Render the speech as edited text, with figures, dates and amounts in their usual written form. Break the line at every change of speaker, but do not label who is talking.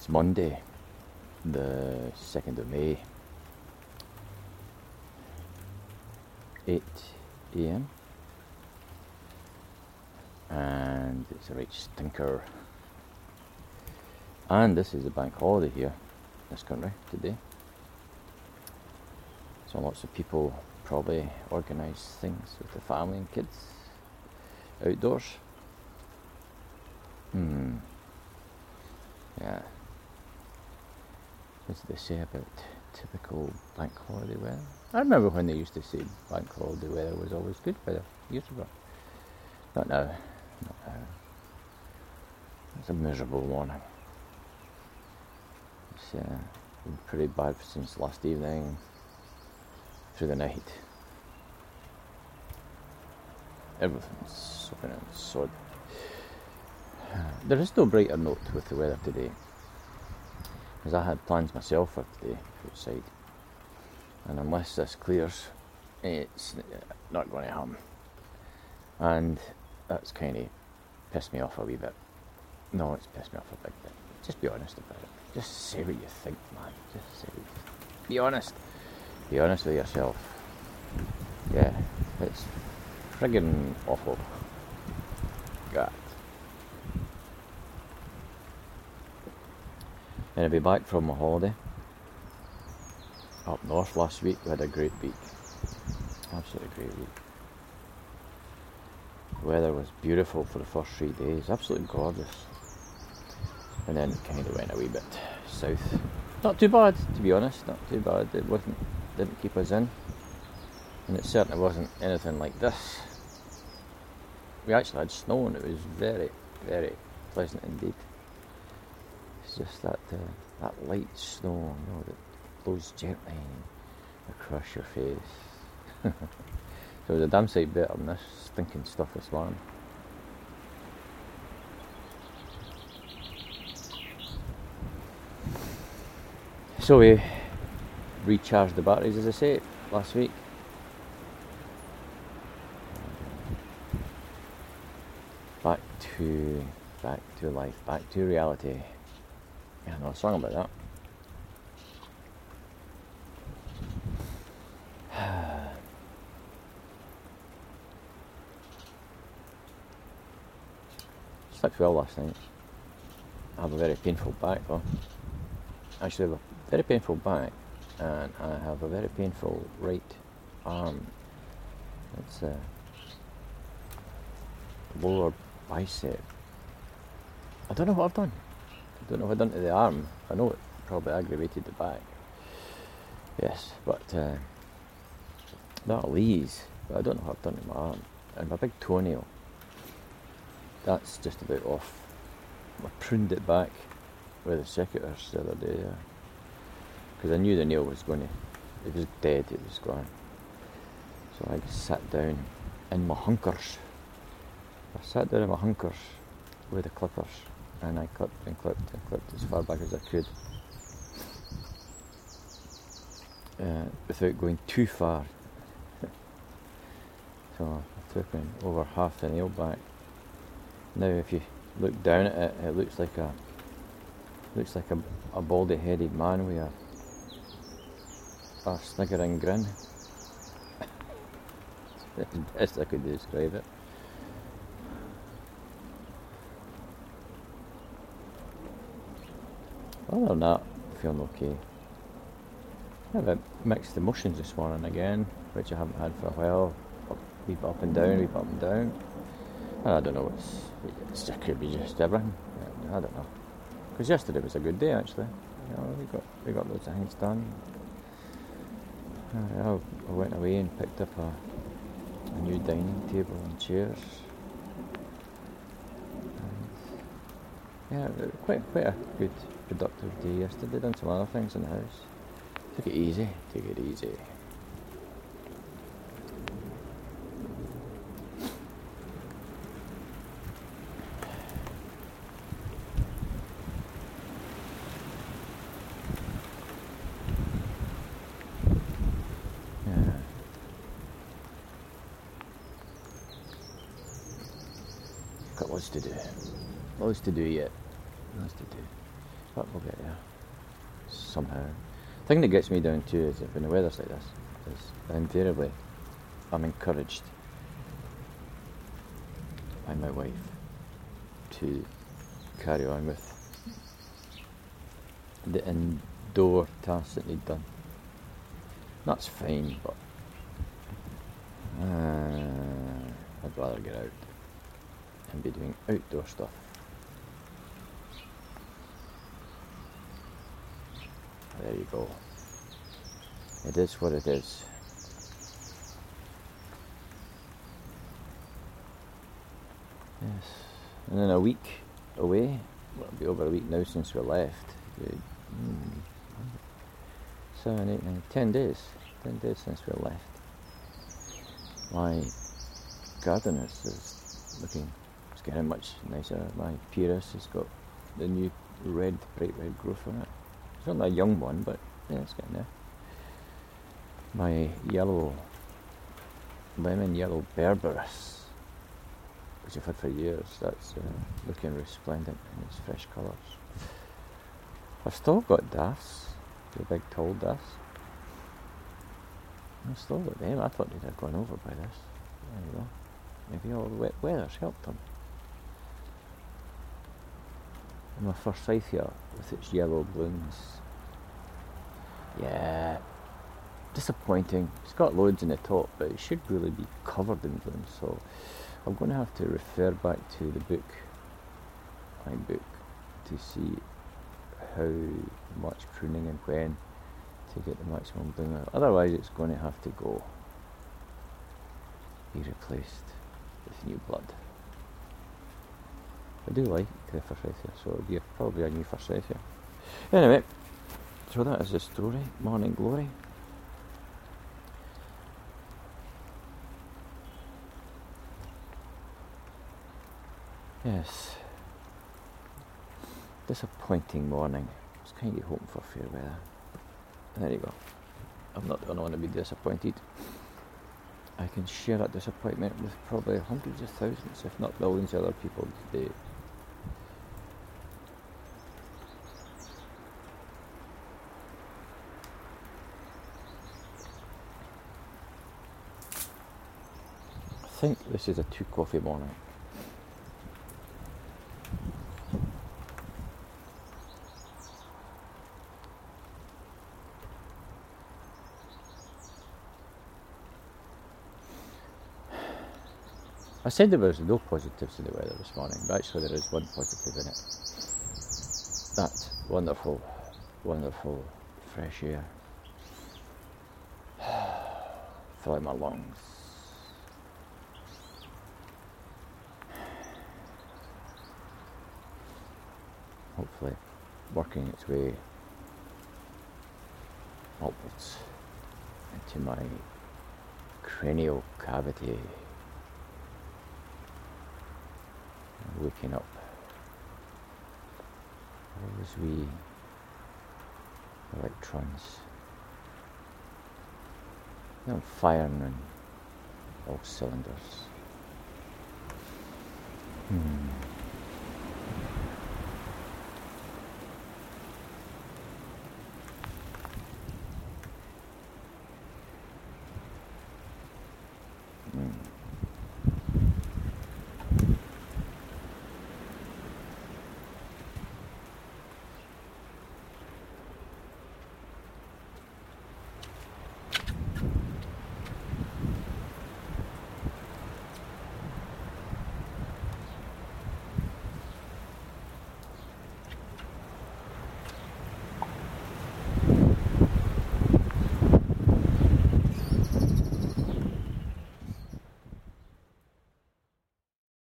It's Monday, the 2nd of May, 8 AM, and it's a right stinker. And this is a bank holiday here in this country today. So lots of people probably organise things with the family and kids outdoors. Yeah. What did they say about typical bank holiday weather? I remember when they used to say bank holiday weather was always good weather years ago. Not now. Not now. It's a miserable morning. It's been pretty bad since last evening through the night. Everything's soaking in sod. There is no brighter note with the weather today, because I had plans myself for today outside, and unless this clears, it's not going to happen, and that's kind of pissed me off a wee bit. No, it's pissed me off a big bit. Just be honest about it. Just say what you think, man. Just say what you think. Be honest. Be honest with yourself. Yeah, it's friggin' awful. God. And I'll be back from my holiday up north last week. We had a great week. Absolutely great week. The weather was beautiful for the first 3 days. Absolutely gorgeous. And then it kind of went a wee bit south. Not too bad, to be honest. Not too bad. It didn't keep us in. And it certainly wasn't anything like this. We actually had snow, and it was very, very pleasant indeed. It's just that light snow, that blows gently across your face. So it was a damn sight better than this stinking stuff this morning. So we recharged the batteries, as I say, last week. Back to life, back to reality. Yeah, I know a song about that. Slept well last night. I have a very painful back though. Actually, I have a very painful back, and I have a very painful right arm. It's a lower bicep. I don't know what I've done. I don't know what I've done to the arm. I know it probably aggravated the back. Yes, but that'll ease. But I don't know what I've done to my arm. And my big toenail, that's just about off. I pruned it back with a secateurs the other day, because I knew the nail was going to, it was dead, it was gone. So I just sat down in my hunkers. I sat down in my hunkers with the clippers, and I clipped and clipped and clipped as far back as I could, without going too far. So I took in over half the nail back. Now if you look down at it, it looks like a baldy-headed man with a sniggering grin. That's the best I could describe it. Other than that, I'm feeling okay. I have mixed emotions this morning again, which I haven't had for a while. Weep up and down, weep up and down. I don't know, it's just could be just everything. I don't know. Because yesterday was a good day actually. We got loads of things done. I went away and picked up a new dining table and chairs. And yeah, quite a good productive day yesterday. Done some other things in the house. Took it easy. Got loads to do. Loads to do yet. Loads to do. but we'll get there somehow. The thing that gets me down too is that when the weather's like this, is invariably I'm encouraged by my wife to carry on with the indoor tasks that need done. That's fine, but I'd rather get out and be doing outdoor stuff. There you go. It is what it is. Yes. And then a week away. Well, it'll be over a week now since we left. 7, 8, 9, 10 days. 10 days since we left. My garden is looking, it's getting much nicer. My Pyrrhus has got the new bright red growth on it. It's not a young one, but yeah, it's getting there. My lemon yellow berberis, which I've had for years, that's looking resplendent in its fresh colours. I've still got daffs, the big tall daffs. I've still got them. I thought they'd have gone over by this. There you go. Maybe all the wet weather's helped them. And my forsythia with its yellow blooms. Yeah, disappointing. It's got loads in the top, but it should really be covered in blooms. So I'm going to have to refer back to the book, my book, to see how much pruning and when to get the maximum bloom out. Otherwise it's going to have to be replaced with new blood. I do like the forsythia, so it'll be probably a new forsythia. Anyway, so that is the story. Morning glory. Yes. Disappointing morning. I was kind of hoping for fair weather. There you go. I'm not the only one to be disappointed. I can share that disappointment with probably hundreds of thousands, if not millions of other people today. I think this is a 2 coffee morning. I said there was no positives in the weather this morning, but actually there is one positive in it. That wonderful, wonderful fresh air filling my lungs. Hopefully working its way upwards into my cranial cavity. Waking up all those wee electrons. They're firing on all cylinders.